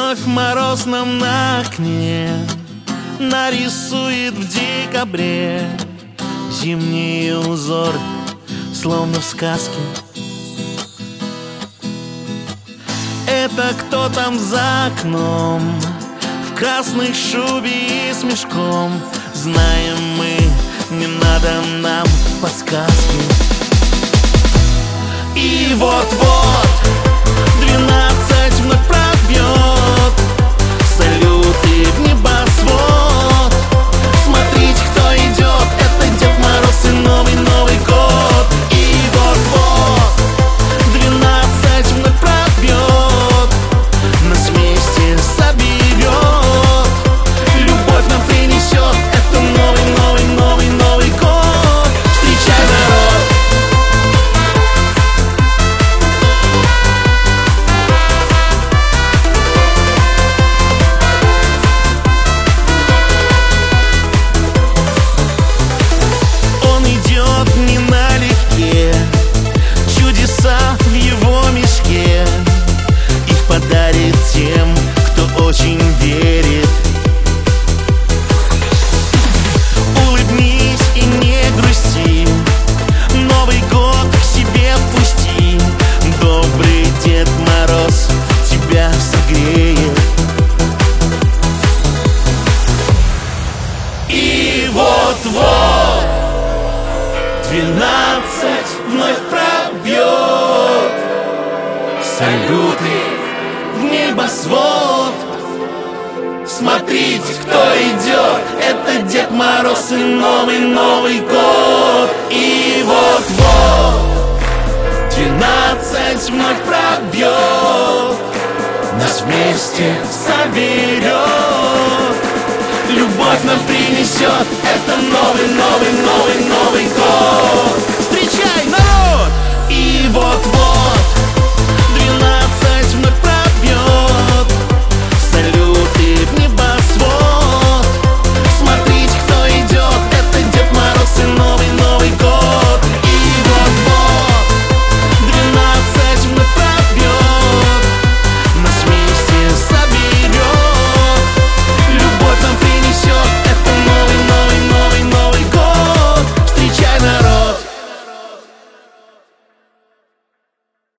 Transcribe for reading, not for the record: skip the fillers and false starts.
Вновь мороз нам на окне нарисует в декабре зимние узоры, словно в сказке. Это кто там за окном, в красной шубе и с мешком? Знаем мы, не надо нам подсказки. И вот-вот 12 вновь пробьет, салюты в небосвод. Смотрите, кто идет, это Дед Мороз и Новый год. И вот-вот 12 вновь пробьет, нас вместе соберет, любовь нам принесет. Это Новый год. Встречай, народ! Не налегке, чудеса в его мешке, их подарит тем, кто очень верит. Улыбнись и не грусти, Новый год к себе пусти. Добрый Дед Мороз тебя согреет. И вот-вот 12 вновь пробьет, салюты в небосвод. Смотрите, кто идет, это Дед Мороз и Новый год. И вот-вот 12 вновь пробьет, нас вместе соберет, любовь нам принесет. Это Новый год. Встречай, народ! И вот-вот